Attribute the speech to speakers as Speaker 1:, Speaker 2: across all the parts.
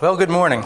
Speaker 1: Well, good morning.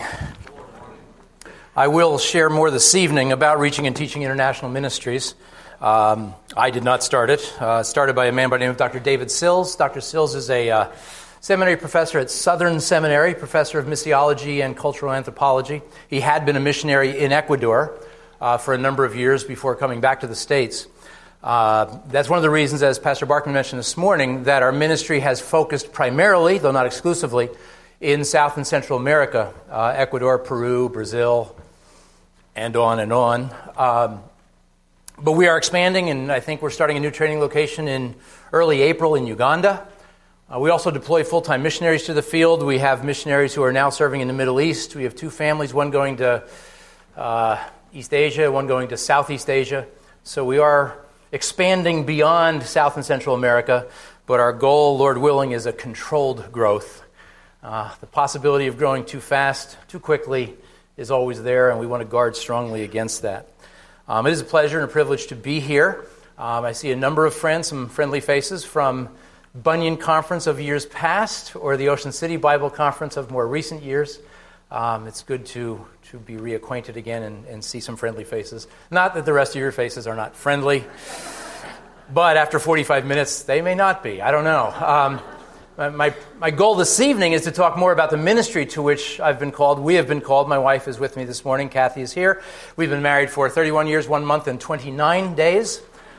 Speaker 1: I will share more this evening about Reaching and Teaching International Ministries. I did not start it. Started by a man by the name of Dr. David Sills. Dr. Sills is a seminary professor at Southern Seminary, professor of missiology and cultural anthropology. He had been a missionary in Ecuador for a number of years before coming back to the States. That's one of the reasons, as Pastor Barkman mentioned this morning, that our ministry has focused primarily, though not exclusively, in South and Central America, Ecuador, Peru, Brazil, and on and on. But we are expanding, and I think we're starting a new training location in early April in Uganda. We also deploy full-time missionaries to the field. We have missionaries who are now serving in the Middle East. We have two families, one going to East Asia, one going to Southeast Asia. So we are expanding beyond South and Central America, but our goal, Lord willing, is a controlled growth. The possibility of growing too fast, too quickly, is always there, and we want to guard strongly against that. It is a pleasure and a privilege to be here. I see a number of friends, some friendly faces from Bunyan Conference of years past or the Ocean City Bible Conference of more recent years. It's good to be reacquainted again and see some friendly faces. Not that the rest of your faces are not friendly, but after 45 minutes, they may not be. I don't know. My goal this evening is to talk more about the ministry to which I've been called. We have been called. My wife is with me this morning. Kathy is here. We've been married for 31 years, 1 month, and 29 days.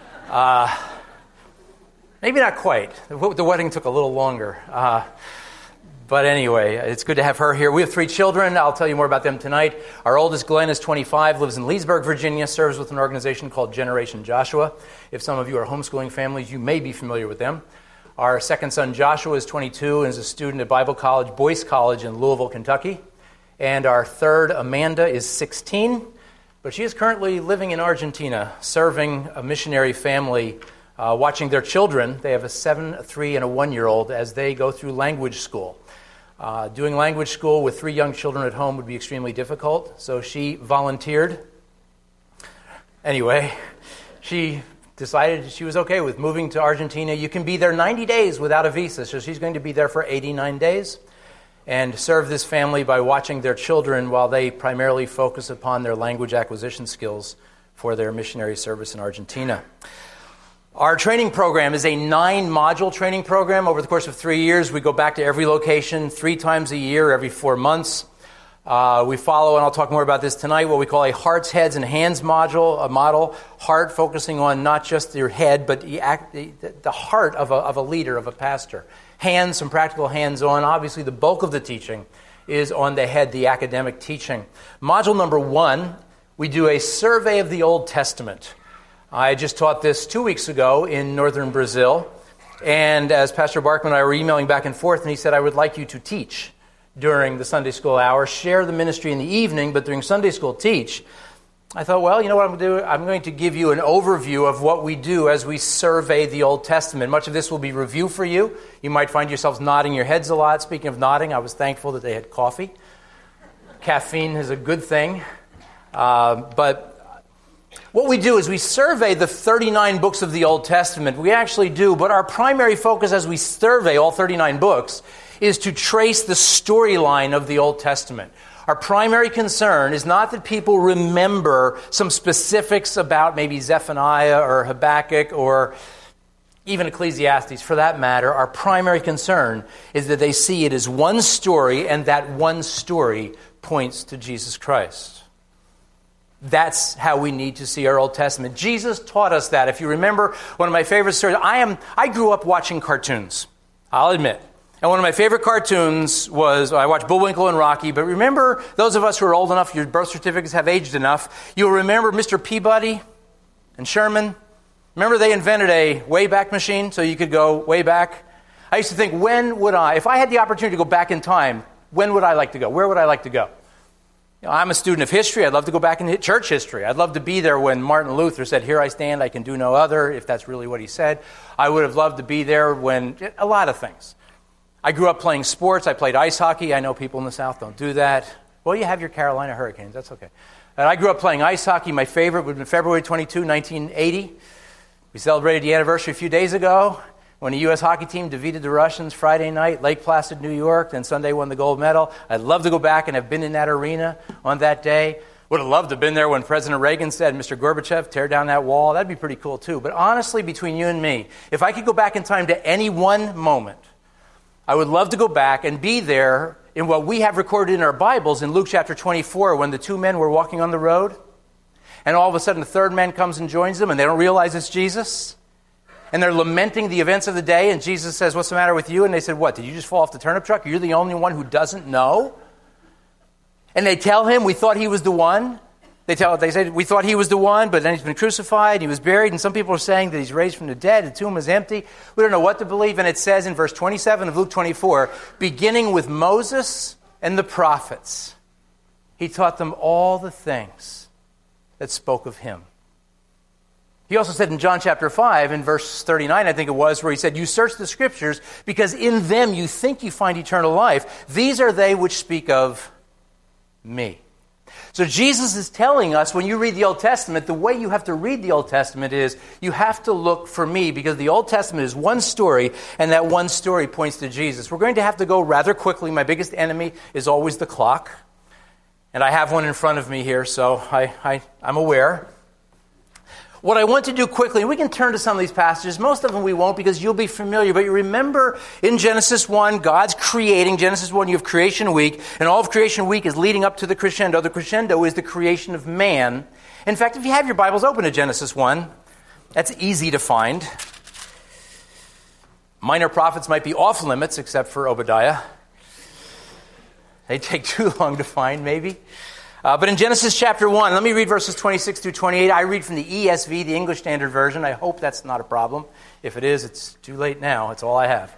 Speaker 1: Maybe not quite. The wedding took a little longer. But anyway, it's good to have her here. We have 3 children. I'll tell you more about them tonight. Our oldest, Glenn, is 25, lives in Leesburg, Virginia, serves with an organization called Generation Joshua. If some of you are homeschooling families, you may be familiar with them. Our second son, Joshua, is 22 and is a student at Bible College, Boyce College in Louisville, Kentucky. And our third, Amanda, is 16, but she is currently living in Argentina, serving a missionary family, watching their children. They have a 7, a 3, and a 1-year-old as they go through language school. Doing language school with 3 young children at home would be extremely difficult, so she volunteered. Anyway, she decided she was okay with moving to Argentina. You can be there 90 days without a visa, so she's going to be there for 89 days and serve this family by watching their children while they primarily focus upon their language acquisition skills for their missionary service in Argentina. Our training program is a 9-module training program. Over the course of 3 years, we go back to every location 3 times a year, every 4 months. We follow, and I'll talk more about this tonight, what we call a hearts, heads, and hands module, a model, heart focusing on not just your head, but the heart of a leader, of a pastor. Hands, some practical hands-on. Obviously, the bulk of the teaching is on the head, the academic teaching. Module number 1, we do a survey of the Old Testament. I just taught this 2 weeks ago in northern Brazil, and as Pastor Barkman and I were emailing back and forth, and he said, I would like you to teach during the Sunday school hour, share the ministry in the evening, but during Sunday school teach. I thought, well, you know what I'm going to do? I'm going to give you an overview of what we do as we survey the Old Testament. Much of this will be review for you. You might find yourselves nodding your heads a lot. Speaking of nodding, I was thankful that they had coffee. Caffeine is a good thing. But what we do is we survey the 39 books of the Old Testament. We actually do, but our primary focus as we survey all 39 books is to trace the storyline of the Old Testament. Our primary concern is not that people remember some specifics about maybe Zephaniah or Habakkuk or even Ecclesiastes for that matter. Our primary concern is that they see it as one story, and that one story points to Jesus Christ. That's how we need to see our Old Testament. Jesus taught us that. If you remember, one of my favorite stories, I grew up watching cartoons, I'll admit. And one of my favorite cartoons was, I watched Bullwinkle and Rocky, but remember, those of us who are old enough, your birth certificates have aged enough, you'll remember Mr. Peabody and Sherman. Remember they invented a Wayback Machine so you could go way back? I used to think, if I had the opportunity to go back in time, when would I like to go? Where would I like to go? You know, I'm a student of history. I'd love to go back in church history. I'd love to be there when Martin Luther said, "Here I stand, I can do no other," if that's really what he said. I would have loved to be there when, a lot of things. I grew up playing sports. I played ice hockey. I know people in the South don't do that. Well, you have your Carolina Hurricanes. That's okay. And I grew up playing ice hockey. My favorite would have been February 22, 1980. We celebrated the anniversary a few days ago. when the U.S. hockey team defeated the Russians Friday night, Lake Placid, New York, and Sunday won the gold medal. I'd love to go back and have been in that arena on that day. Would have loved to have been there when President Reagan said, Mr. Gorbachev, tear down that wall. That'd be pretty cool too. But honestly, between you and me, if I could go back in time to any one moment, I would love to go back and be there in what we have recorded in our Bibles in Luke chapter 24, when the two men were walking on the road, and all of a sudden the third man comes and joins them, and they don't realize it's Jesus. And they're lamenting the events of the day, and Jesus says, what's the matter with you? And they said, what, did you just fall off the turnip truck? You're the only one who doesn't know? And they tell him, we thought he was the one. They say, we thought he was the one, but then he's been crucified, he was buried, and some people are saying that he's raised from the dead, the tomb is empty. We don't know what to believe, and it says in verse 27 of Luke 24, beginning with Moses and the prophets, he taught them all the things that spoke of him. He also said in John chapter 5, in verse 39, I think it was, where he said, you search the Scriptures, because in them you think you find eternal life. These are they which speak of me. So Jesus is telling us, when you read the Old Testament, the way you have to read the Old Testament is you have to look for me, because the Old Testament is one story, and that one story points to Jesus. We're going to have to go rather quickly. My biggest enemy is always the clock, and I have one in front of me here, so I'm aware. What I want to do quickly, we can turn to some of these passages. Most of them we won't, because you'll be familiar. But you remember in Genesis 1, God's creating. Genesis 1, you have creation week. And all of creation week is leading up to the crescendo. The crescendo is the creation of man. In fact, if you have your Bibles open to Genesis 1, that's easy to find. Minor prophets might be off limits, except for Obadiah. They take too long to find, maybe. But in Genesis chapter 1, let me read verses 26 through 28. I read from the ESV, the English Standard Version. I hope that's not a problem. If it is, it's too late now. It's all I have.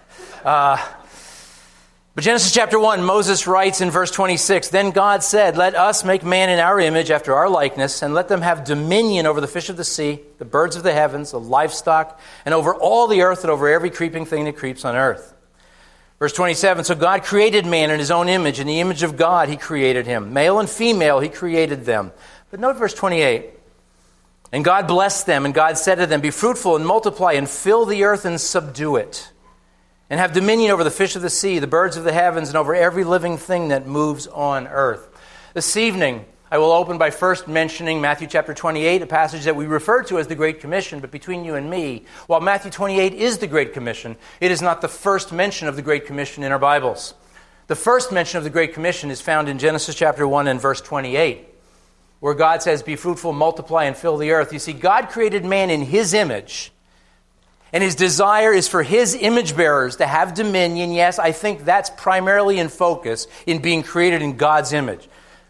Speaker 1: But Genesis chapter 1, Moses writes in verse 26, then God said, let us make man in our image after our likeness, and let them have dominion over the fish of the sea, the birds of the heavens, the livestock, and over all the earth, and over every creeping thing that creeps on earth. Verse 27, so God created man in his own image. In the image of God he created him. Male and female he created them. But note verse 28. And God blessed them, and God said to them, be fruitful and multiply and fill the earth and subdue it. And have dominion over the fish of the sea, the birds of the heavens, and over every living thing that moves on earth. This evening, I will open by first mentioning Matthew chapter 28, a passage that we refer to as the Great Commission, but between you and me, while Matthew 28 is the Great Commission, it is not the first mention of the Great Commission in our Bibles. The first mention of the Great Commission is found in Genesis chapter 1 and verse 28, where God says, be fruitful, multiply, and fill the earth. You see, God created man in his image, and his desire is for his image bearers to have dominion. Yes, I think that's primarily in focus in being created in God's image.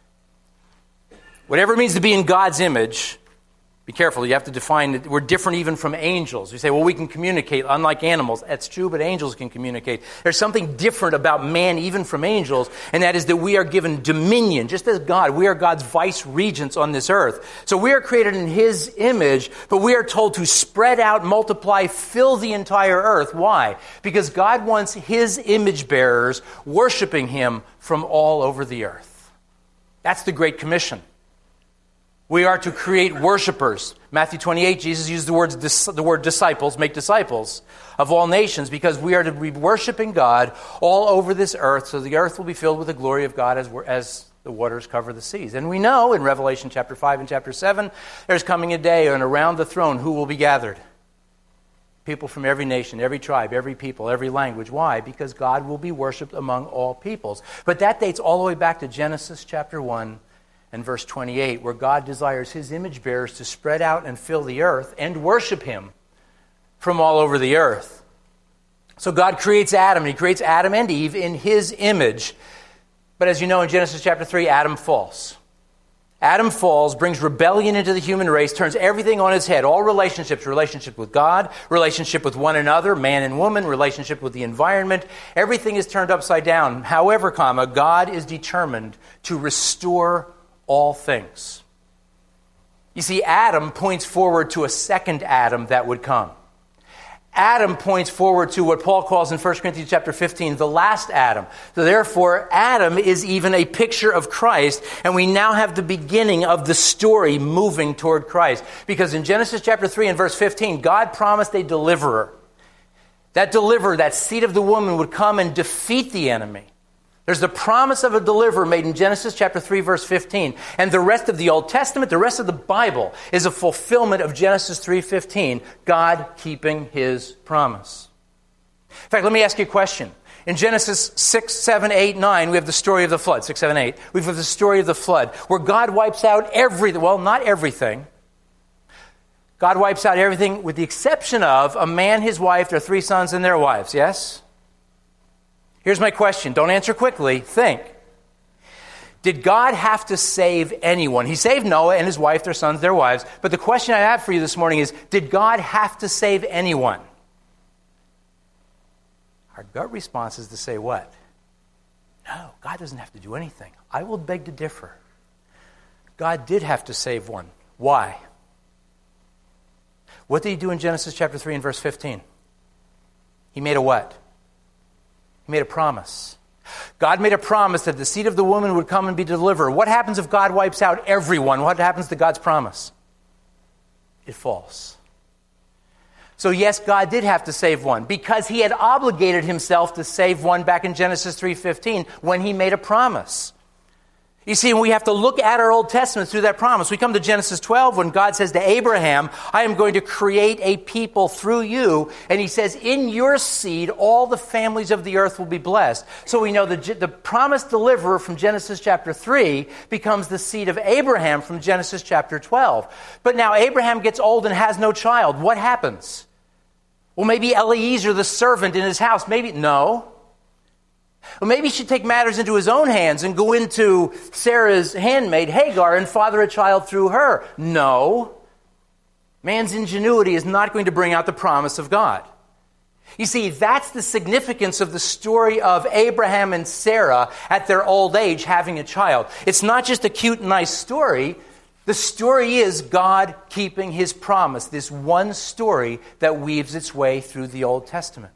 Speaker 1: Whatever it means to be in God's image, be careful, you have to define that we're different even from angels. You say, well, we can communicate unlike animals. That's true, but angels can communicate. There's something different about man even from angels, and that is that we are given dominion. Just as God, we are God's vice regents on this earth. So we are created in his image, but we are told to spread out, multiply, fill the entire earth. Why? Because God wants his image bearers worshiping him from all over the earth. That's the Great Commission. We are to create worshipers. Matthew 28, Jesus used the word disciples, make disciples of all nations, because we are to be worshiping God all over this earth, so the earth will be filled with the glory of God as the waters cover the seas. And we know in Revelation chapter 5 and chapter 7, there's coming a day, and around the throne, who will be gathered? People from every nation, every tribe, every people, every language. Why? Because God will be worshipped among all peoples. But that dates all the way back to Genesis chapter 1, and verse 28, where God desires his image bearers to spread out and fill the earth and worship him from all over the earth. So God creates Adam, and he creates Adam and Eve in his image. But as you know, in Genesis chapter 3, Adam falls. Adam falls, brings rebellion into the human race, turns everything on its head. All relationships, relationship with God, relationship with one another, man and woman, relationship with the environment, everything is turned upside down. However, God is determined to restore all things. You see, Adam points forward to a second Adam that would come. Adam points forward to what Paul calls in 1 Corinthians chapter 15, the last Adam. So therefore, Adam is even a picture of Christ, and we now have the beginning of the story moving toward Christ. Because in Genesis chapter 3 and verse 15, God promised a deliverer. That deliverer, that seed of the woman, would come and defeat the enemy. There's the promise of a deliverer made in Genesis chapter 3, verse 15. And the rest of the Old Testament, the rest of the Bible, is a fulfillment of Genesis 3:15, God keeping his promise. In fact, let me ask you a question. In Genesis 6, 7, 8, 9, we have the story of the flood. 6, 7, 8. We have the story of the flood, where God wipes out everything. Well, not everything. God wipes out everything with the exception of a man, his wife, their 3 sons, and their wives. Yes? Here's my question. Don't answer quickly. Think. Did God have to save anyone? He saved Noah and his wife, their sons, their wives. But the question I have for you this morning is, did God have to save anyone? Our gut response is to say what? No, God doesn't have to do anything. I will beg to differ. God did have to save one. Why? What did he do in Genesis chapter 3 and verse 15? He made a what? He made a promise. God made a promise that the seed of the woman would come and be delivered. What happens if God wipes out everyone? What happens to God's promise? It falls. So yes, God did have to save one because he had obligated himself to save one back in Genesis 3:15 when he made a promise. You see, we have to look at our Old Testament through that promise. We come to Genesis 12 when God says to Abraham, I am going to create a people through you. And he says, in your seed, all the families of the earth will be blessed. So we know the promised deliverer from Genesis chapter 3 becomes the seed of Abraham from Genesis chapter 12. But now Abraham gets old and has no child. What happens? Well, maybe Eliezer, the servant in his house, no. Well, maybe he should take matters into his own hands and go into Sarah's handmaid, Hagar, and father a child through her. No. Man's ingenuity is not going to bring out the promise of God. You see, that's the significance of the story of Abraham and Sarah at their old age having a child. It's not just a cute, nice story. The story is God keeping his promise, this one story that weaves its way through the Old Testament.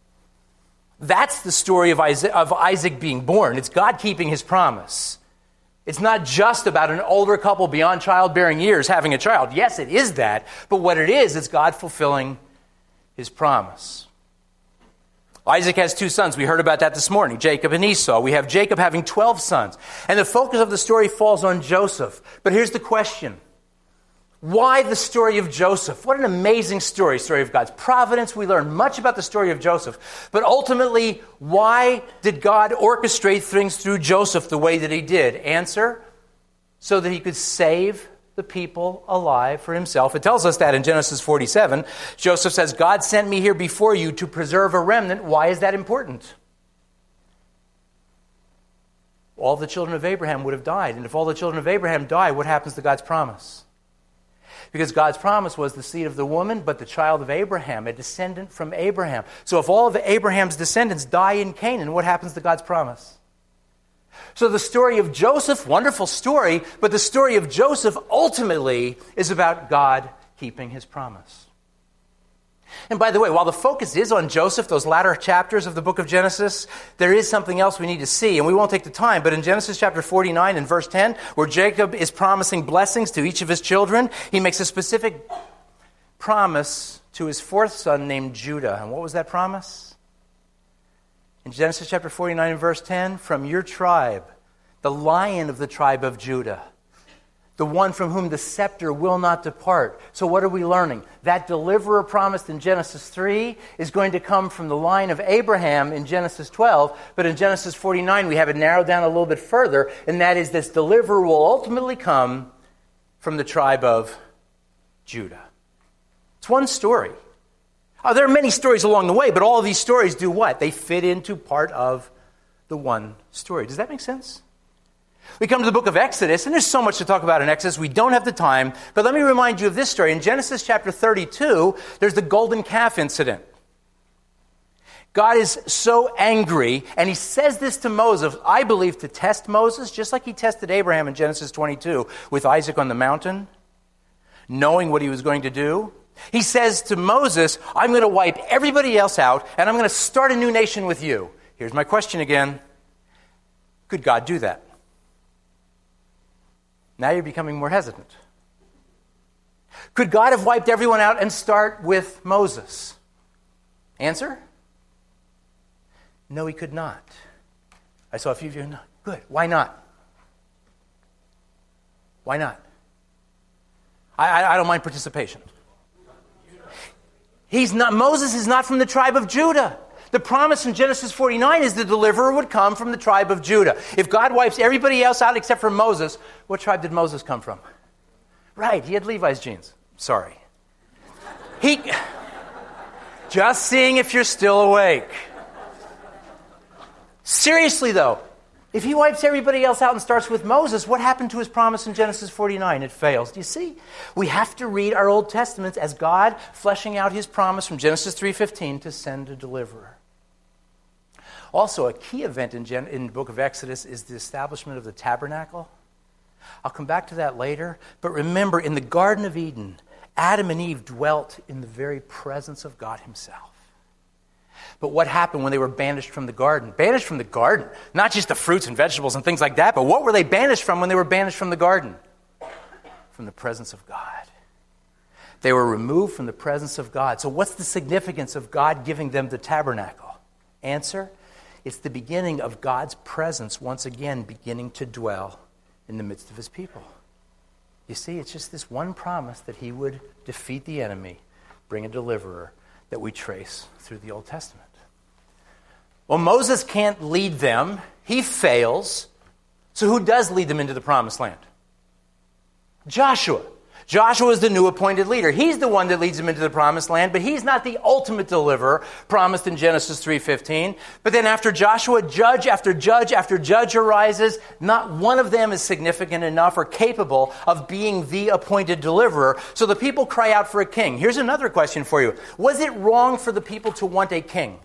Speaker 1: That's the story of Isaac being born. It's God keeping his promise. It's not just about an older couple beyond childbearing years having a child. Yes, it is that. But what it is God fulfilling his promise. Isaac has 2 sons. We heard about that this morning, Jacob and Esau. We have Jacob having 12 sons. And the focus of the story falls on Joseph. But here's the question. Why the story of Joseph? What an amazing story of God's providence. We learn much about the story of Joseph. But ultimately, why did God orchestrate things through Joseph the way that he did? Answer, so that he could save the people alive for himself. It tells us that in Genesis 47. Joseph says, God sent me here before you to preserve a remnant. Why is that important? All the children of Abraham would have died. And if all the children of Abraham die, what happens to God's promise? Because God's promise was the seed of the woman, but the child of Abraham, a descendant from Abraham. So if all of Abraham's descendants die in Canaan, what happens to God's promise? So the story of Joseph, wonderful story, but the story of Joseph ultimately is about God keeping his promise. And by the way, while the focus is on Joseph, those latter chapters of the book of Genesis, there is something else we need to see, and we won't take the time, but in Genesis chapter 49 and verse 10, where Jacob is promising blessings to each of his children, he makes a specific promise to his 4th son named Judah. And what was that promise? In Genesis chapter 49 and verse 10, from your tribe, the lion of the tribe of Judah, the one from whom the scepter will not depart. So what are we learning? That deliverer promised in Genesis 3 is going to come from the line of Abraham in Genesis 12, but in Genesis 49 we have it narrowed down a little bit further, and that is this deliverer will ultimately come from the tribe of Judah. It's one story. There are many stories along the way, but all of these stories do what? They fit into part of the one story. Does that make sense? We come to the book of Exodus, and there's so much to talk about in Exodus. We don't have the time, but let me remind you of this story. In Genesis chapter 32, there's the golden calf incident. God is so angry, and he says this to Moses, I believe, to test Moses, just like he tested Abraham in Genesis 22 with Isaac on the mountain, knowing what he was going to do. He says to Moses, I'm going to wipe everybody else out, and I'm going to start a new nation with you. Here's my question again. Could God do that? Now you're becoming more hesitant. Could God have wiped everyone out and start with Moses? Answer? No, he could not. I saw a few of you. No. Good. Why not? Why not? I don't mind participation. Moses is not from the tribe of Judah. The promise in Genesis 49 is the deliverer would come from the tribe of Judah. If God wipes everybody else out except for Moses, what tribe did Moses come from? Right, he had Levi's genes. Sorry. Just seeing if you're still awake. Seriously though, if he wipes everybody else out and starts with Moses, what happened to his promise in Genesis 49? It fails. Do you see? We have to read our Old Testaments as God fleshing out his promise from Genesis 3:15 to send a deliverer. Also, a key event in the book of Exodus is the establishment of the tabernacle. I'll come back to that later. But remember, in the Garden of Eden, Adam and Eve dwelt in the very presence of God himself. But what happened when they were banished from the garden? Banished from the garden. Not just the fruits and vegetables and things like that, but what were they banished from when they were banished from the garden? From the presence of God. They were removed from the presence of God. So what's the significance of God giving them the tabernacle? Answer, it's the beginning of God's presence once again beginning to dwell in the midst of his people. You see, it's just this one promise that he would defeat the enemy, bring a deliverer that we trace through the Old Testament. Well, Moses can't lead them. He fails. So who does lead them into the promised land? Joshua. Joshua is the new appointed leader. He's the one that leads them into the promised land, but he's not the ultimate deliverer promised in Genesis 3:15. But then after Joshua, judge after judge after judge arises. Not one of them is significant enough or capable of being the appointed deliverer. So the people cry out for a king. Here's another question for you. Was it wrong for the people to want a king?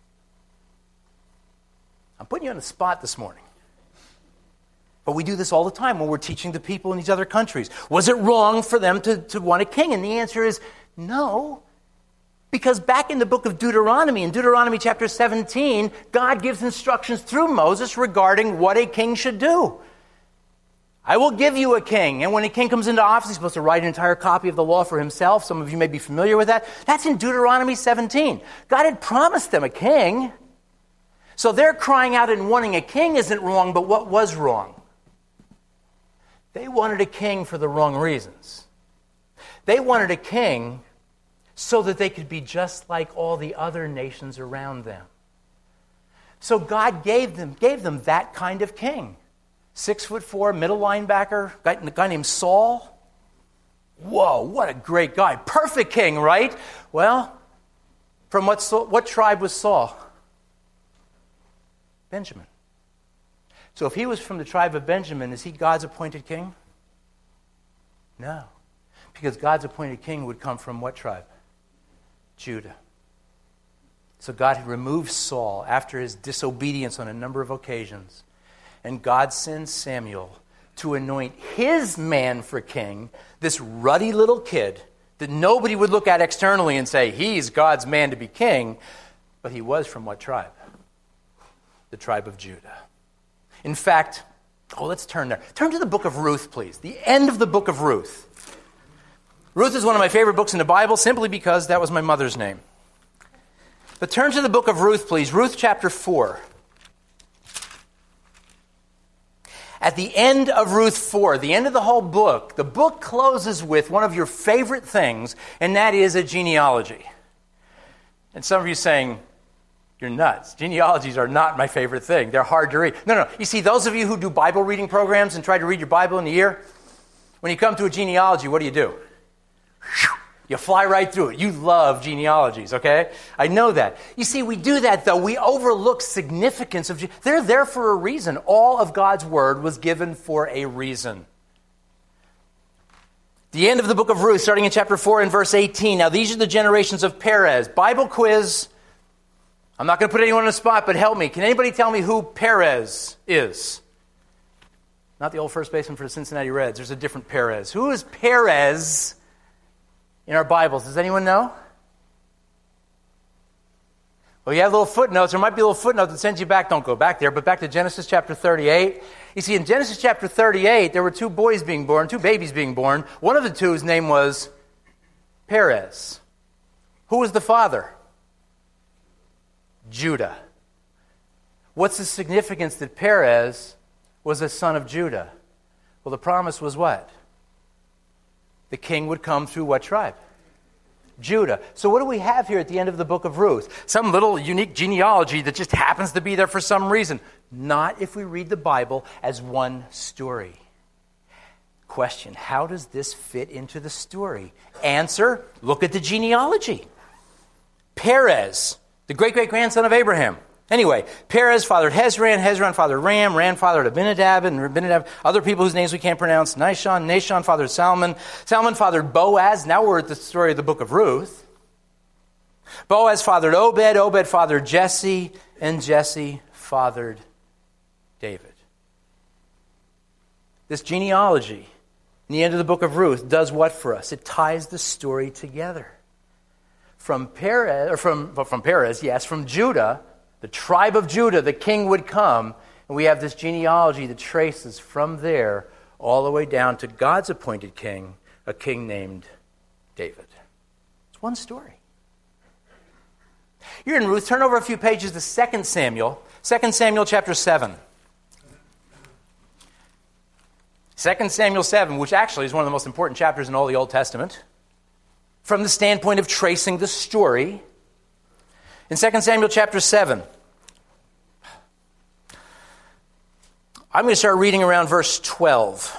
Speaker 1: I'm putting you on the spot this morning. But we do this all the time when we're teaching the people in these other countries. Was it wrong for them to want a king? And the answer is no. Because back in the book of Deuteronomy, in Deuteronomy chapter 17, God gives instructions through Moses regarding what a king should do. I will give you a king. And when a king comes into office, he's supposed to write an entire copy of the law for himself. Some of you may be familiar with that. That's in Deuteronomy 17. God had promised them a king. So their crying out and wanting a king isn't wrong, but what was wrong? They wanted a king for the wrong reasons. They wanted a king so that they could be just like all the other nations around them. So God gave them that kind of king. 6'4", middle linebacker, a guy named Saul. Whoa, what a great guy. Perfect king, right? Well, from what tribe was Saul? Benjamin. So if he was from the tribe of Benjamin, is he God's appointed king? No. Because God's appointed king would come from what tribe? Judah. So God removed Saul after his disobedience on a number of occasions. And God sends Samuel to anoint his man for king, this ruddy little kid that nobody would look at externally and say, he's God's man to be king. But he was from what tribe? The tribe of Judah. In fact, let's turn there. Turn to the book of Ruth, please. The end of the book of Ruth. Ruth is one of my favorite books in the Bible simply because that was my mother's name. But turn to the book of Ruth, please. Ruth chapter 4. At the end of Ruth 4, the end of the whole book, the book closes with one of your favorite things, and that is a genealogy. And some of you saying, you're nuts. Genealogies are not my favorite thing. They're hard to read. No. You see, those of you who do Bible reading programs and try to read your Bible in a year, when you come to a genealogy, what do? You fly right through it. You love genealogies, okay? I know that. You see, we do that, though. We overlook significance of... They're there for a reason. All of God's word was given for a reason. The end of the book of Ruth, starting in chapter 4 and verse 18. Now, these are the generations of Perez. Bible quiz. I'm not going to put anyone on the spot, but help me. Can anybody tell me who Perez is? Not the old first baseman for the Cincinnati Reds. There's a different Perez. Who is Perez in our Bibles? Does anyone know? Well, you have little footnotes. There might be a little footnote that sends you back. Don't go back there, but back to Genesis chapter 38. You see, in Genesis chapter 38, there were two babies being born. One of the two's name was Perez. Who was the father? Judah. What's the significance that Perez was a son of Judah? Well, the promise was what? The king would come through what tribe? Judah. So what do we have here at the end of the book of Ruth? Some little unique genealogy that just happens to be there for some reason. Not if we read the Bible as one story. Question, how does this fit into the story? Answer, look at the genealogy. Perez, the great-great-grandson of Abraham. Anyway, Perez fathered Hezron, Hezron fathered Ram, Ram fathered Abinadab, and Abinadab, other people whose names we can't pronounce, Nahshon, Nahshon fathered Salmon, Salmon fathered Boaz. Now we're at the story of the book of Ruth. Boaz fathered Obed, Obed fathered Jesse, and Jesse fathered David. This genealogy in the end of the book of Ruth does what for us? It ties the story together. From Judah, the tribe of Judah, the king would come, and we have this genealogy that traces from there all the way down to God's appointed king, a king named David. It's one story. You're in Ruth. Turn over a few pages to 2 Samuel. 2 Samuel chapter 7. 2 Samuel 7, which actually is one of the most important chapters in all the Old Testament, from the standpoint of tracing the story. In 2 Samuel chapter 7, I'm going to start reading around verse 12.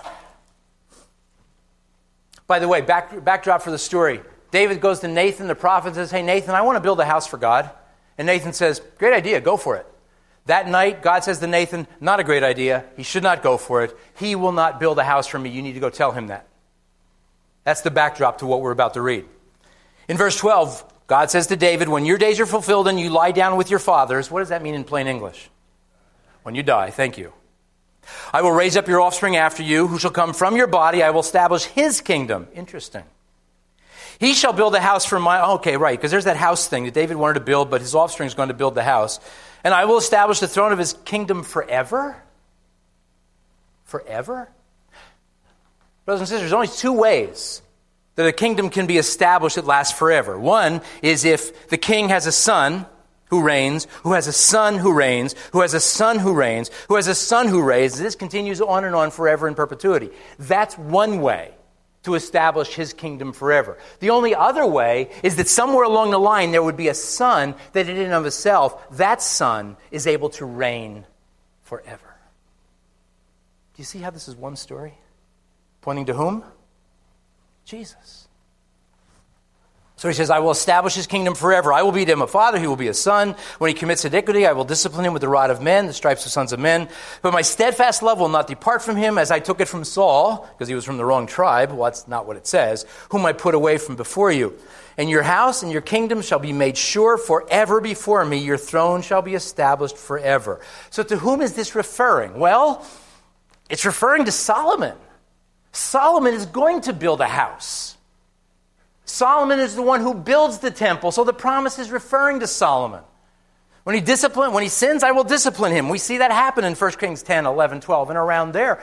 Speaker 1: By the way, backdrop for the story. David goes to Nathan, the prophet, and says, "Hey, Nathan, I want to build a house for God." And Nathan says, "Great idea, go for it." That night, God says to Nathan, "Not a great idea. He should not go for it. He will not build a house for me. You need to go tell him that." That's the backdrop to what we're about to read. In verse 12, God says to David, "When your days are fulfilled and you lie down with your fathers," what does that mean in plain English? When you die, thank you. "I will raise up your offspring after you, who shall come from your body. I will establish his kingdom." Interesting. "He shall build a house for my..." Okay, right, because there's that house thing that David wanted to build, but his offspring is going to build the house. "And I will establish the throne of his kingdom forever." Forever? Brothers and sisters, there's only two ways that a kingdom can be established that lasts forever. One is if the king has a son who reigns, who has a son who reigns, who has a son who reigns, who has a son who reigns. This continues on and on forever in perpetuity. That's one way to establish his kingdom forever. The only other way is that somewhere along the line there would be a son that in and of itself, that son is able to reign forever. Do you see how this is one story? Pointing to whom? Jesus. So he says, "I will establish his kingdom forever. I will be to him a father, he will be a son. When he commits iniquity, I will discipline him with the rod of men, the stripes of sons of men. But my steadfast love will not depart from him, as I took it from Saul," because he was from the wrong tribe. Well, that's not what it says. "Whom I put away from before you. And your house and your kingdom shall be made sure forever before me. Your throne shall be established forever." So to whom is this referring? Well, it's referring to Solomon. Solomon is going to build a house. Solomon is the one who builds the temple, so the promise is referring to Solomon. When he sins, I will discipline him. We see that happen in 1 Kings 10, 11, 12, and around there.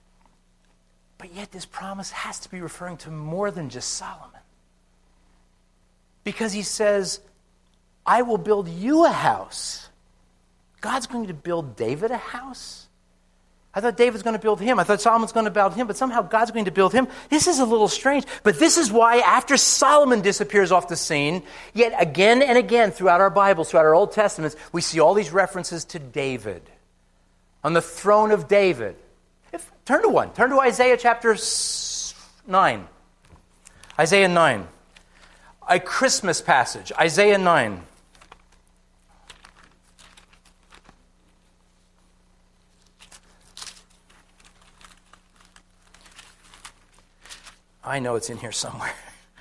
Speaker 1: But yet this promise has to be referring to more than just Solomon. Because he says, "I will build you a house." God's going to build David a house? I thought David's going to build him. I thought Solomon's going to build him, but somehow God's going to build him. This is a little strange. But this is why after Solomon disappears off the scene, yet again and again throughout our Bibles, throughout our Old Testaments, we see all these references to David. On the throne of David. Turn to Isaiah chapter 9. Isaiah 9. A Christmas passage. Isaiah 9. I know it's in here somewhere.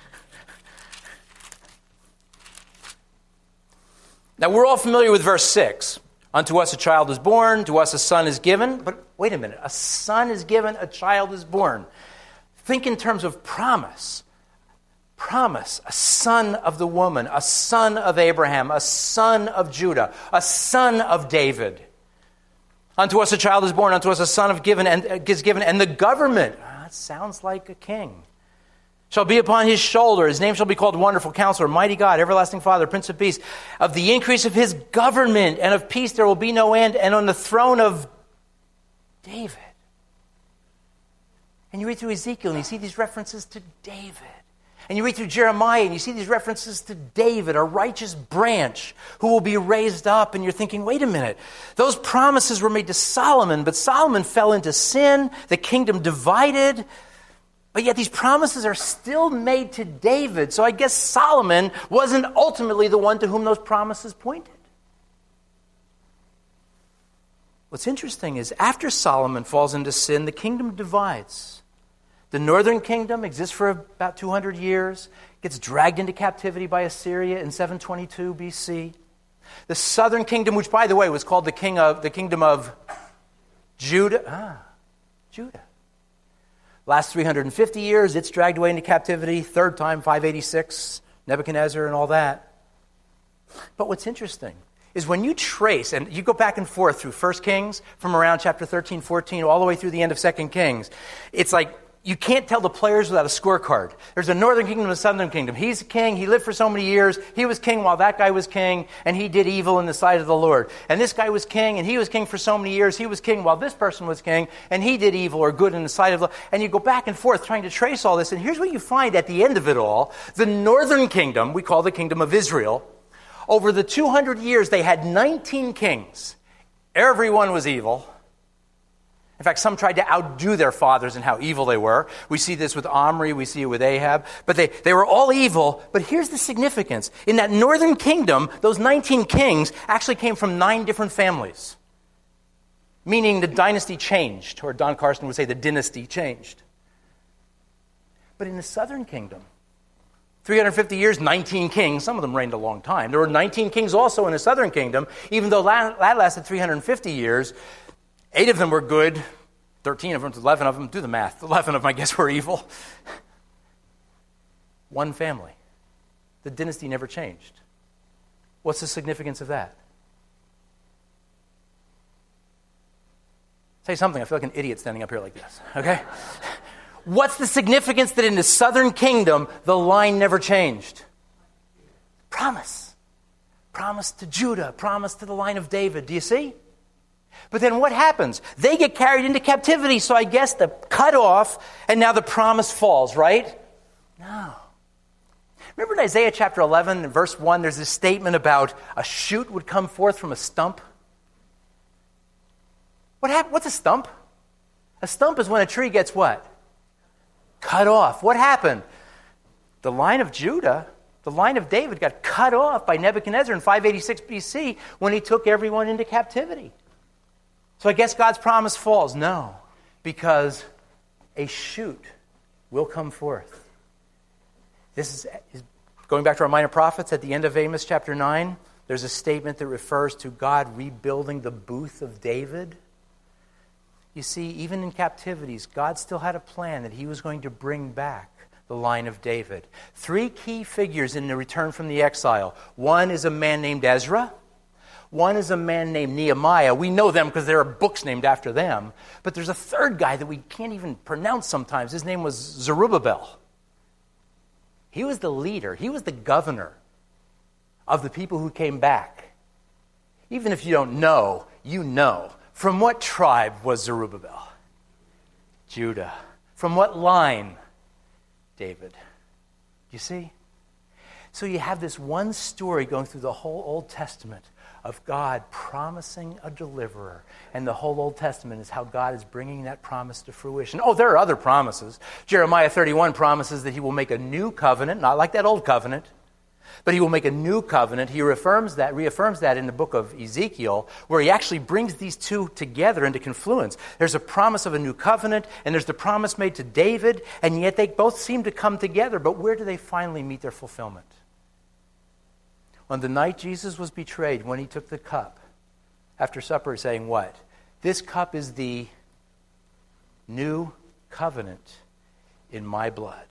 Speaker 1: Now, we're all familiar with verse 6. "Unto us a child is born, to us a son is given." But wait a minute. A son is given, a child is born. Think in terms of promise. Promise. A son of the woman, a son of Abraham, a son of Judah, a son of David. "Unto us a child is born, unto us a son is given, and the government." That sounds like a king. shall be upon his shoulder. His name shall be called Wonderful Counselor, Mighty God, Everlasting Father, Prince of Peace. Of the increase of his government and of peace there will be no end, and on the throne of David. And you read through Ezekiel and you see these references to David. And you read through Jeremiah and you see these references to David, a righteous branch who will be raised up. And you're thinking, wait a minute, those promises were made to Solomon, but Solomon fell into sin, the kingdom divided, but yet these promises are still made to David. So I guess Solomon wasn't ultimately the one to whom those promises pointed. What's interesting is after Solomon falls into sin, the kingdom divides. The northern kingdom exists for about 200 years, gets dragged into captivity by Assyria in 722 BC. The southern kingdom, which by the way was called the kingdom of Judah. Judah. Last 350 years, it's dragged away into captivity. Third time, 586, Nebuchadnezzar and all that. But what's interesting is when you trace, and you go back and forth through 1 Kings, from around chapter 13, 14, all the way through the end of 2 Kings, it's like you can't tell the players without a scorecard. There's a northern kingdom and a southern kingdom. He's a king. He lived for so many years. He was king while that guy was king, and he did evil in the sight of the Lord. And this guy was king, and he was king for so many years. He was king while this person was king, and he did evil or good in the sight of the Lord. And you go back and forth trying to trace all this. And here's what you find at the end of it all. The northern kingdom, we call the kingdom of Israel, over the 200 years, they had 19 kings. Everyone was evil. In fact, some tried to outdo their fathers in how evil they were. We see this with Omri, we see it with Ahab. But they were all evil. But here's the significance. In that northern kingdom, those 19 kings actually came from 9 different families. Meaning the dynasty changed, or Don Carson would say the dynasty changed. But in the southern kingdom, 350 years, 19 kings. Some of them reigned a long time. There were 19 kings also in the southern kingdom, even though that lasted 350 years. 8 of them were good. 13 of them, 11 of them, do the math. 11 of them, I guess, were evil. One family. The dynasty never changed. What's the significance of that? Say something. I feel like an idiot standing up here like this. Okay? What's the significance that in the southern kingdom, the line never changed? Promise. Promise to Judah. Promise to the line of David. Do you see? But then what happens? They get carried into captivity, so I guess the cut off, and now the promise falls, right? No. Remember in Isaiah chapter 11, verse 1, there's this statement about a shoot would come forth from a stump? What's a stump? A stump is when a tree gets what? Cut off. What happened? The line of Judah, the line of David got cut off by Nebuchadnezzar in 586 BC when he took everyone into captivity. So I guess God's promise falls. No, because a shoot will come forth. This is going back to our minor prophets at the end of Amos chapter 9. There's a statement that refers to God rebuilding the booth of David. You see, even in captivities, God still had a plan that he was going to bring back the line of David. 3 key figures in the return from the exile. One is a man named Ezra. One is a man named Nehemiah. We know them because there are books named after them. But there's a third guy that we can't even pronounce sometimes. His name was Zerubbabel. He was the leader. He was the governor of the people who came back. Even if you don't know, you know. From what tribe was Zerubbabel? Judah. From what line? David. You see? So you have this one story going through the whole Old Testament of God promising a deliverer. And the whole Old Testament is how God is bringing that promise to fruition. Oh, there are other promises. Jeremiah 31 promises that he will make a new covenant, not like that old covenant, but he will make a new covenant. He reaffirms that in the book of Ezekiel, where he actually brings these two together into confluence. There's a promise of a new covenant, and there's the promise made to David, and yet they both seem to come together. But where do they finally meet their fulfillment? On the night Jesus was betrayed, when he took the cup after supper, saying what? This cup is the new covenant in my blood.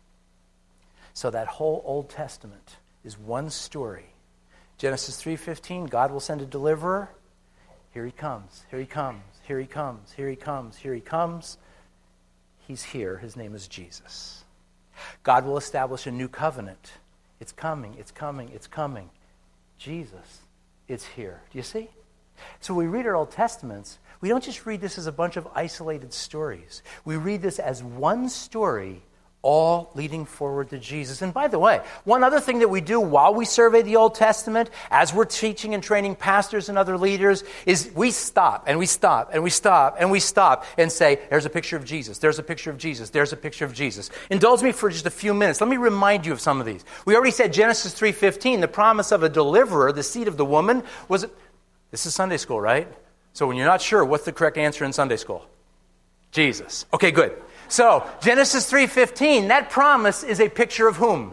Speaker 1: So that whole Old Testament is one story. Genesis 3:15, God will send a deliverer. Here he comes, here he comes, here he comes, here he comes, here he comes. He's here. His name is Jesus. God will establish a new covenant. It's coming, it's coming, it's coming. Jesus, it's here. Do you see? So we read our Old Testaments. We don't just read this as a bunch of isolated stories. We read this as one story, all leading forward to Jesus. And by the way, one other thing that we do while we survey the Old Testament, as we're teaching and training pastors and other leaders, is we stop and we stop and we stop and we stop and say, there's a picture of Jesus, there's a picture of Jesus, there's a picture of Jesus. Indulge me for just a few minutes. Let me remind you of some of these. We already said Genesis 3:15, the promise of a deliverer, the seed of the woman, was... This is Sunday school, right? So when you're not sure, what's the correct answer in Sunday school? Jesus. Okay, good. So, Genesis 3:15, that promise is a picture of whom?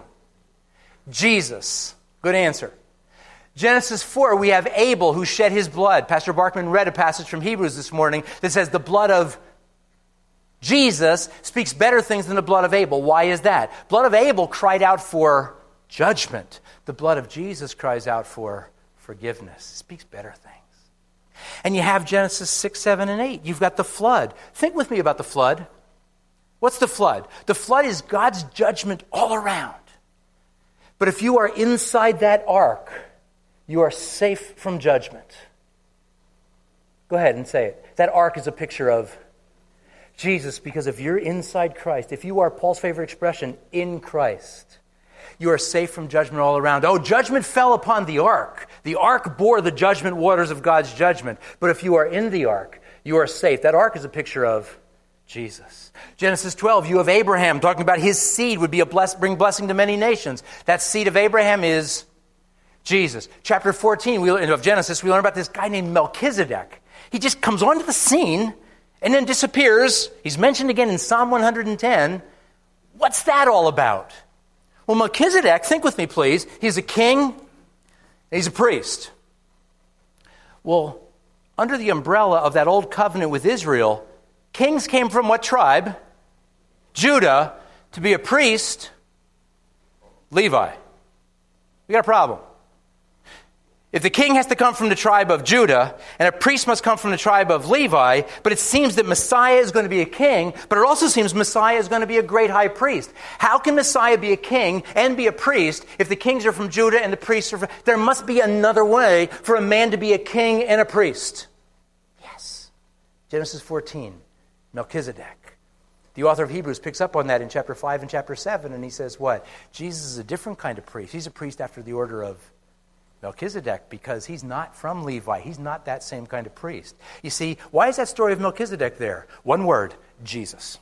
Speaker 1: Jesus. Good answer. Genesis 4, we have Abel who shed his blood. Pastor Barkman read a passage from Hebrews this morning that says the blood of Jesus speaks better things than the blood of Abel. Why is that? Blood of Abel cried out for judgment. The blood of Jesus cries out for forgiveness. It speaks better things. And you have Genesis 6, 7, and 8. You've got the flood. Think with me about the flood. What's the flood? The flood is God's judgment all around. But if you are inside that ark, you are safe from judgment. Go ahead and say it. That ark is a picture of Jesus, because if you're inside Christ, if you are, Paul's favorite expression, in Christ, you are safe from judgment all around. Oh, judgment fell upon the ark. The ark bore the judgment waters of God's judgment. But if you are in the ark, you are safe. That ark is a picture of Jesus. Genesis 12, you have Abraham talking about his seed would be bring blessing to many nations. That seed of Abraham is Jesus. Chapter 14 of Genesis, we learn about this guy named Melchizedek. He just comes onto the scene and then disappears. He's mentioned again in Psalm 110. What's that all about? Well, Melchizedek, think with me, please. He's a king, and he's a priest. Well, under the umbrella of that old covenant with Israel, kings came from what tribe? Judah. To be a priest, Levi. We got a problem. If the king has to come from the tribe of Judah, and a priest must come from the tribe of Levi, but it seems that Messiah is going to be a king, but it also seems Messiah is going to be a great high priest. How can Messiah be a king and be a priest if the kings are from Judah and the priests are from... There must be another way for a man to be a king and a priest. Yes. Genesis 14, Melchizedek. The author of Hebrews picks up on that in chapter 5 and chapter 7, and he says what? Jesus is a different kind of priest. He's a priest after the order of Melchizedek, because he's not from Levi. He's not that same kind of priest. You see, why is that story of Melchizedek there? One word, Jesus.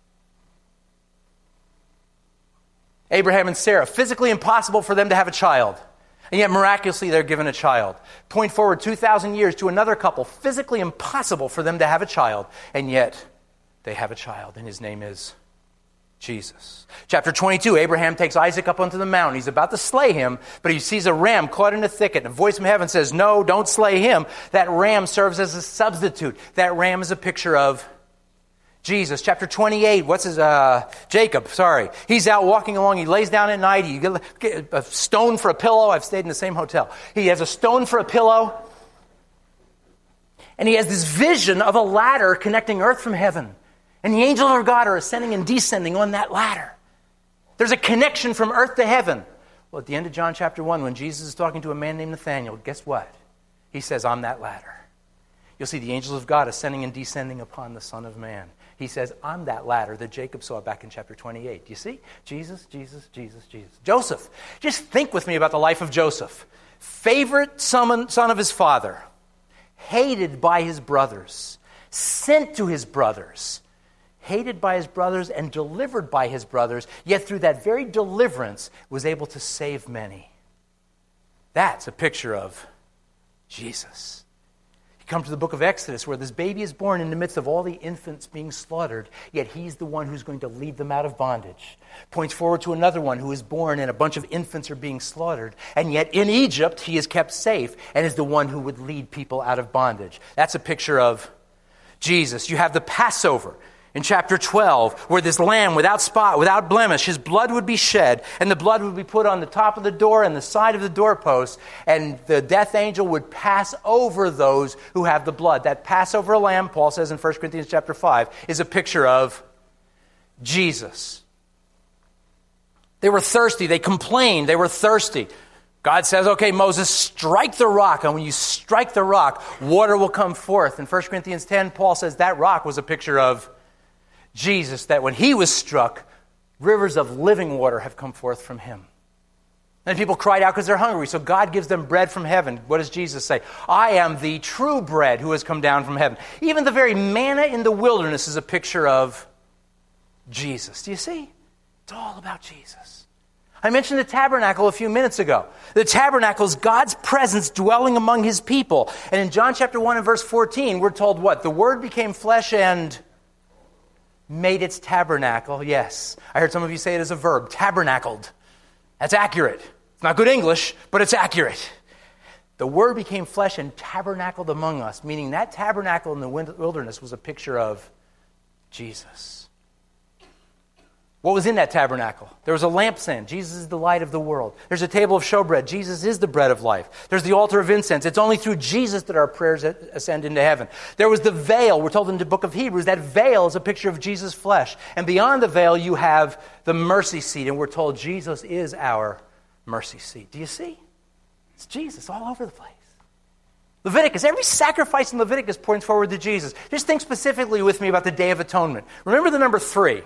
Speaker 1: Abraham and Sarah, physically impossible for them to have a child. And yet miraculously they're given a child. Point forward 2,000 years to another couple, physically impossible for them to have a child. And yet they have a child, and his name is Jesus. Chapter 22, Abraham takes Isaac up onto the mountain. He's about to slay him, but he sees a ram caught in a thicket. And a voice from heaven says, no, don't slay him. That ram serves as a substitute. That ram is a picture of Jesus. Chapter 28, Jacob, He's out walking along. He lays down at night. He get a stone for a pillow. I've stayed in the same hotel. He has a stone for a pillow. And he has this vision of a ladder connecting earth from heaven. And the angels of God are ascending and descending on that ladder. There's a connection from earth to heaven. Well, at the end of John chapter 1, when Jesus is talking to a man named Nathanael, guess what? He says, I'm that ladder. You'll see the angels of God ascending and descending upon the Son of Man. He says, I'm that ladder that Jacob saw back in chapter 28. Do you see? Jesus, Jesus, Jesus, Jesus. Joseph. Just think with me about the life of Joseph. Favorite son of his father. Hated by his brothers. Sent to his brothers. Hated by his brothers and delivered by his brothers, yet through that very deliverance was able to save many. That's a picture of Jesus. You come to the book of Exodus where this baby is born in the midst of all the infants being slaughtered, yet he's the one who's going to lead them out of bondage. Points forward to another one who is born and a bunch of infants are being slaughtered, and yet in Egypt he is kept safe and is the one who would lead people out of bondage. That's a picture of Jesus. You have the Passover. In chapter 12, where this lamb without spot, without blemish, his blood would be shed, and the blood would be put on the top of the door and the side of the doorpost, and the death angel would pass over those who have the blood. That Passover lamb, Paul says in 1 Corinthians chapter 5, is a picture of Jesus. They were thirsty. They complained. They were thirsty. God says, okay, Moses, strike the rock. And when you strike the rock, water will come forth. In 1 Corinthians 10, Paul says that rock was a picture of Jesus, that when he was struck, rivers of living water have come forth from him. And people cried out because they're hungry. So God gives them bread from heaven. What does Jesus say? I am the true bread who has come down from heaven. Even the very manna in the wilderness is a picture of Jesus. Do you see? It's all about Jesus. I mentioned the tabernacle a few minutes ago. The tabernacle is God's presence dwelling among his people. And in John chapter 1 and verse 14, we're told what? The Word became flesh and made its tabernacle. Yes. I heard some of you say it as a verb. Tabernacled. That's accurate. It's not good English, but it's accurate. The Word became flesh and tabernacled among us, meaning that tabernacle in the wilderness was a picture of Jesus. What was in that tabernacle? There was a lampstand. Jesus is the light of the world. There's a table of showbread. Jesus is the bread of life. There's the altar of incense. It's only through Jesus that our prayers ascend into heaven. There was the veil. We're told in the book of Hebrews that veil is a picture of Jesus' flesh. And beyond the veil, you have the mercy seat. And we're told Jesus is our mercy seat. Do you see? It's Jesus all over the place. Leviticus, every sacrifice in Leviticus points forward to Jesus. Just think specifically with me about the Day of Atonement. Remember the number 3.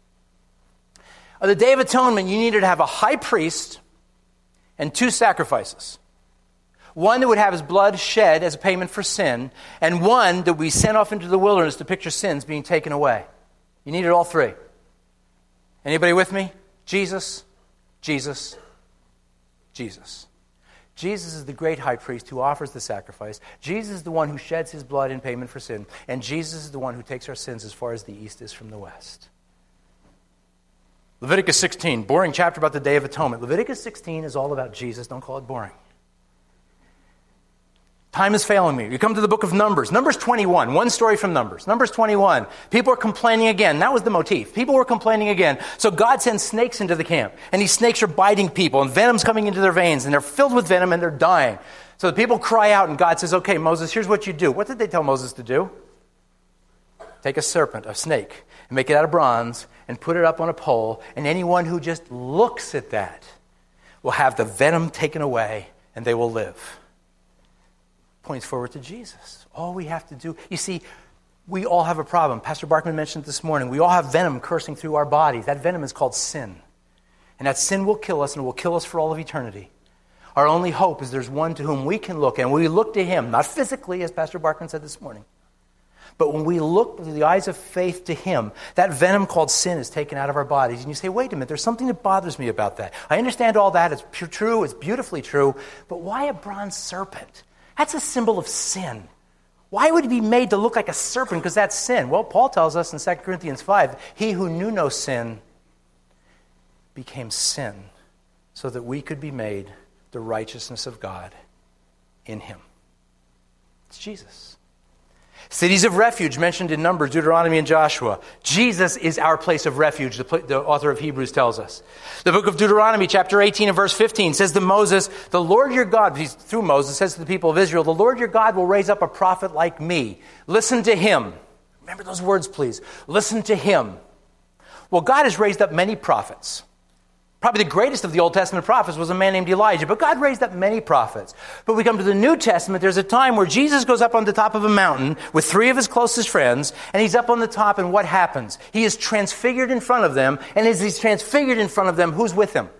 Speaker 1: On the Day of Atonement, you needed to have a high priest and 2 sacrifices. One that would have his blood shed as a payment for sin, and one that we sent off into the wilderness to picture sins being taken away. You needed all 3. Anybody with me? Jesus, Jesus, Jesus. Jesus is the great high priest who offers the sacrifice. Jesus is the one who sheds his blood in payment for sin. And Jesus is the one who takes our sins as far as the east is from the west. Leviticus 16, boring chapter about the Day of Atonement. Leviticus 16 is all about Jesus. Don't call it boring. Time is failing me. You come to the book of Numbers. Numbers 21, one story from Numbers. Numbers 21, people are complaining again. That was the motif. People were complaining again. So God sends snakes into the camp. And these snakes are biting people. And venom's coming into their veins. And they're filled with venom and they're dying. So the people cry out and God says, okay, Moses, here's what you do. What did they tell Moses to do? Take a serpent, a snake, and make it out of bronze and put it up on a pole, and anyone who just looks at that will have the venom taken away, and they will live. Points forward to Jesus. All we have to do, you see, we all have a problem. Pastor Barkman mentioned it this morning. We all have venom coursing through our bodies. That venom is called sin. And that sin will kill us, and it will kill us for all of eternity. Our only hope is there's one to whom we can look, and we look to him, not physically, as Pastor Barkman said this morning, but when we look through the eyes of faith to him, that venom called sin is taken out of our bodies. And you say, wait a minute, there's something that bothers me about that. I understand all that. It's true. It's beautifully true. But why a bronze serpent? That's a symbol of sin. Why would it be made to look like a serpent? Because that's sin. Well, Paul tells us in 2 Corinthians 5, he who knew no sin became sin so that we could be made the righteousness of God in him. It's Jesus. Cities of refuge mentioned in Numbers, Deuteronomy, and Joshua. Jesus is our place of refuge, the author of Hebrews tells us. The book of Deuteronomy, chapter 18 and verse 15, says to Moses, the Lord your God, through Moses, says to the people of Israel, the Lord your God will raise up a prophet like me. Listen to him. Remember those words, please. Listen to him. Well, God has raised up many prophets. Probably the greatest of the Old Testament prophets was a man named Elijah, but God raised up many prophets. But we come to the New Testament, there's a time where Jesus goes up on the top of a mountain with 3 of his closest friends, and he's up on the top, and what happens? He is transfigured in front of them, and as he's transfigured in front of them, who's with him?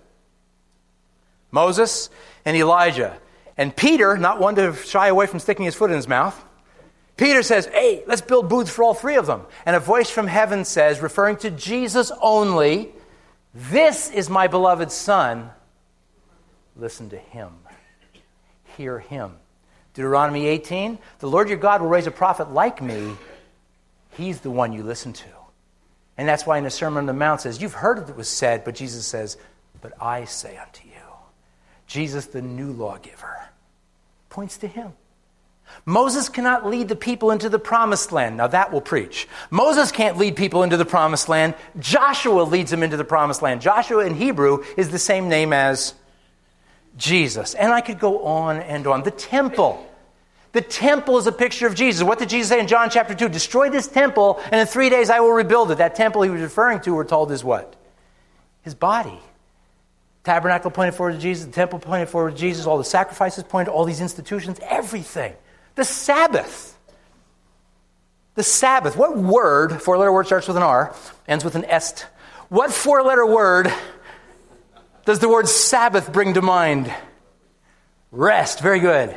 Speaker 1: Moses and Elijah. And Peter, not one to shy away from sticking his foot in his mouth, Peter says, hey, let's build booths for all 3 of them. And a voice from heaven says, referring to Jesus only, this is my beloved Son. Listen to him. Hear him. Deuteronomy 18, the Lord your God will raise a prophet like me. He's the one you listen to. And that's why in the Sermon on the Mount says, you've heard it was said, but Jesus says, but I say unto you. Jesus, the new lawgiver, points to him. Moses cannot lead the people into the promised land. Now that will preach. Moses can't lead people into the promised land. Joshua leads them into the promised land. Joshua in Hebrew is the same name as Jesus. And I could go on and on. The temple. The temple is a picture of Jesus. What did Jesus say in John chapter 2? Destroy this temple, and in 3 days I will rebuild it. That temple he was referring to, we're told, is what? His body. Tabernacle pointed forward to Jesus. The temple pointed forward to Jesus. All the sacrifices pointed to all these institutions. Everything. The Sabbath. The Sabbath. What word, four-letter word starts with an R, ends with an est. What four-letter word does the word Sabbath bring to mind? Rest. Very good.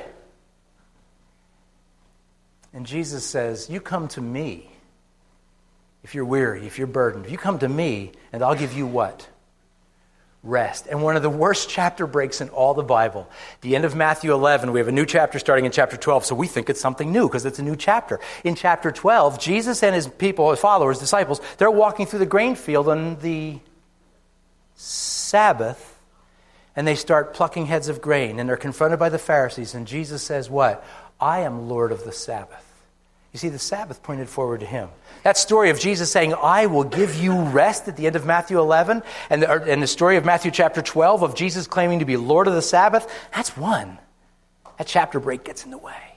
Speaker 1: And Jesus says, you come to me if you're weary, if you're burdened. You come to me and I'll give you what? Rest. And one of the worst chapter breaks in all the Bible. The end of Matthew 11, we have a new chapter starting in chapter 12, so we think it's something new because it's a new chapter. In chapter 12, Jesus and his people, his followers, disciples, they're walking through the grain field on the Sabbath, and they start plucking heads of grain, and they're confronted by the Pharisees, and Jesus says what? I am Lord of the Sabbath. You see, the Sabbath pointed forward to him. That story of Jesus saying, I will give you rest at the end of Matthew 11, and the story of Matthew chapter 12 of Jesus claiming to be Lord of the Sabbath, that's one. That chapter break gets in the way.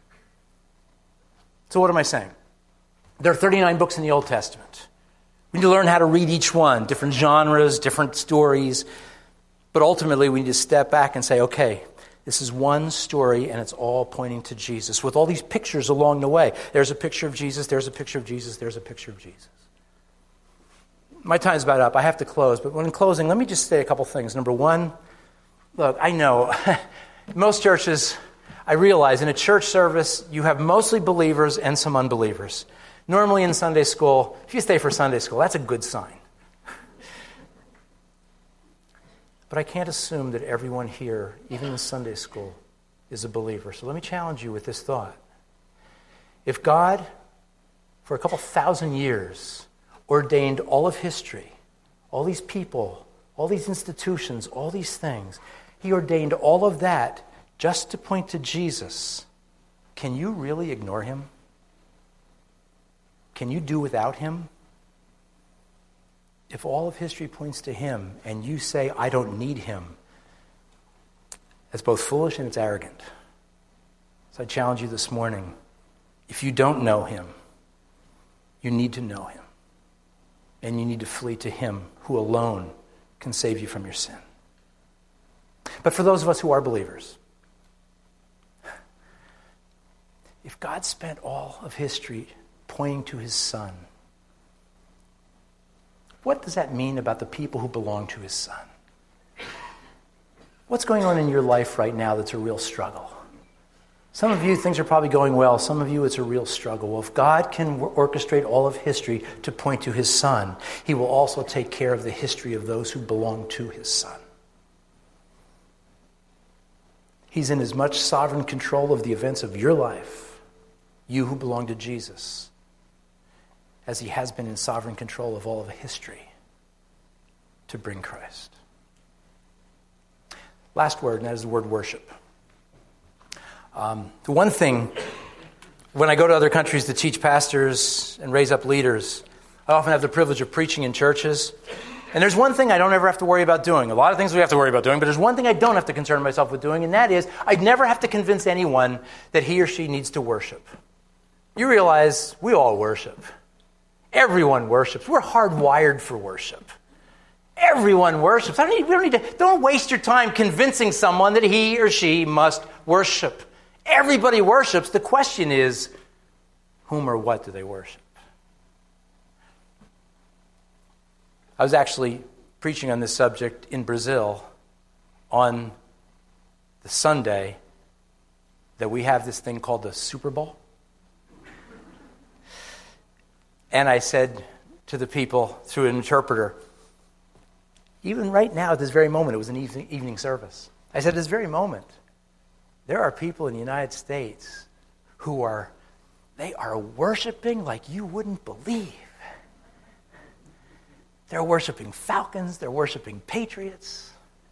Speaker 1: So what am I saying? There are 39 books in the Old Testament. We need to learn how to read each one, different genres, different stories. But ultimately, we need to step back and say, okay, this is one story, and it's all pointing to Jesus, with all these pictures along the way. There's a picture of Jesus, there's a picture of Jesus, there's a picture of Jesus. My time's about up. I have to close. But when closing, let me just say a couple things. Number one, look, I know most churches, I realize in a church service, you have mostly believers and some unbelievers. Normally in Sunday school, if you stay for Sunday school, that's a good sign. But I can't assume that everyone here, even in Sunday school, is a believer. So let me challenge you with this thought. If God, for a couple thousand years, ordained all of history, all these people, all these institutions, all these things, he ordained all of that just to point to Jesus, can you really ignore him? Can you do without him? If all of history points to him and you say, I don't need him, that's both foolish and it's arrogant. So I challenge you this morning, if you don't know him, you need to know him. And you need to flee to him who alone can save you from your sin. But for those of us who are believers, if God spent all of history pointing to his Son, what does that mean about the people who belong to his Son? What's going on in your life right now that's a real struggle? Some of you, things are probably going well. Some of you, it's a real struggle. Well, if God can orchestrate all of history to point to his Son, he will also take care of the history of those who belong to his Son. He's in as much sovereign control of the events of your life, you who belong to Jesus, as he has been in sovereign control of all of history to bring Christ. Last word, and that is the word worship. The one thing, when I go to other countries to teach pastors and raise up leaders, I often have the privilege of preaching in churches. And there's one thing I don't ever have to worry about doing. A lot of things we have to worry about doing, but there's one thing I don't have to concern myself with doing, and that is I'd never have to convince anyone that he or she needs to worship. You realize we all worship. Everyone worships. We're hardwired for worship. Everyone worships. Don't waste your time convincing someone that he or she must worship. Everybody worships. The question is, whom or what do they worship? I was actually preaching on this subject in Brazil on the Sunday that we have this thing called the Super Bowl. And I said to the people through an interpreter, even right now at this very moment, it was an evening service. I said, at this very moment, there are people in the United States who are worshiping like you wouldn't believe. They're worshiping Falcons. They're worshiping Patriots.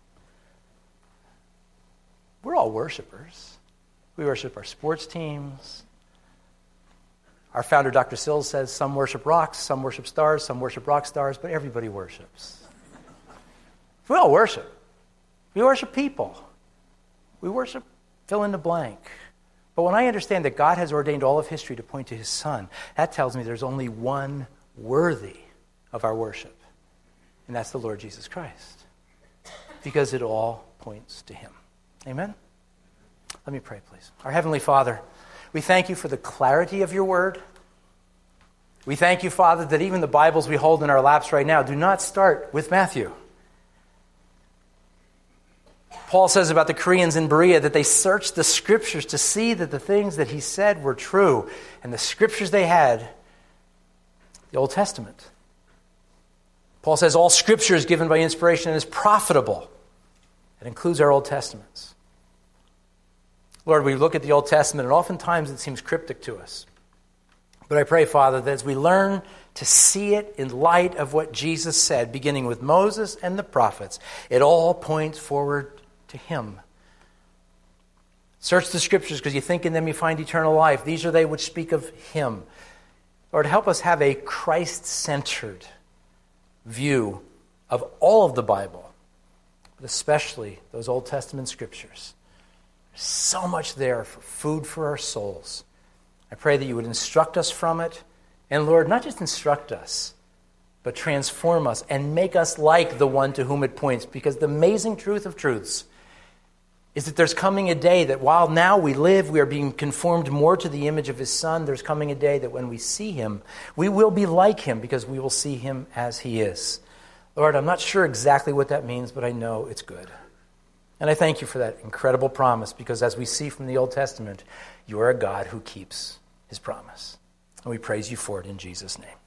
Speaker 1: We're all worshipers. We worship our sports teams. Our founder, Dr. Sills, says some worship rocks, some worship stars, some worship rock stars, but everybody worships. We all worship. We worship people. We worship fill in the blank. But when I understand that God has ordained all of history to point to his Son, that tells me there's only one worthy of our worship, and that's the Lord Jesus Christ. because it all points to him. Amen? Let me pray, please. Our Heavenly Father, we thank you for the clarity of your word. We thank you, Father, that even the Bibles we hold in our laps right now do not start with Matthew. Paul says about the Koreans in Berea that they searched the Scriptures to see that the things that he said were true. And the Scriptures they had, the Old Testament. Paul says all Scripture is given by inspiration and is profitable. That includes our Old Testaments. Lord, we look at the Old Testament and oftentimes it seems cryptic to us. But I pray, Father, that as we learn to see it in light of what Jesus said, beginning with Moses and the prophets, it all points forward to him. Search the Scriptures because you think in them you find eternal life. These are they which speak of him. Lord, help us have a Christ-centered view of all of the Bible, but especially those Old Testament Scriptures. There's so much there for food for our souls. I pray that you would instruct us from it. And Lord, not just instruct us, but transform us and make us like the one to whom it points. Because the amazing truth of truths is that there's coming a day that while now we live, we are being conformed more to the image of his Son. There's coming a day that when we see him, we will be like him because we will see him as he is. Lord, I'm not sure exactly what that means, but I know it's good. And I thank you for that incredible promise because as we see from the Old Testament, you are a God who keeps his promise. And we praise you for it in Jesus' name.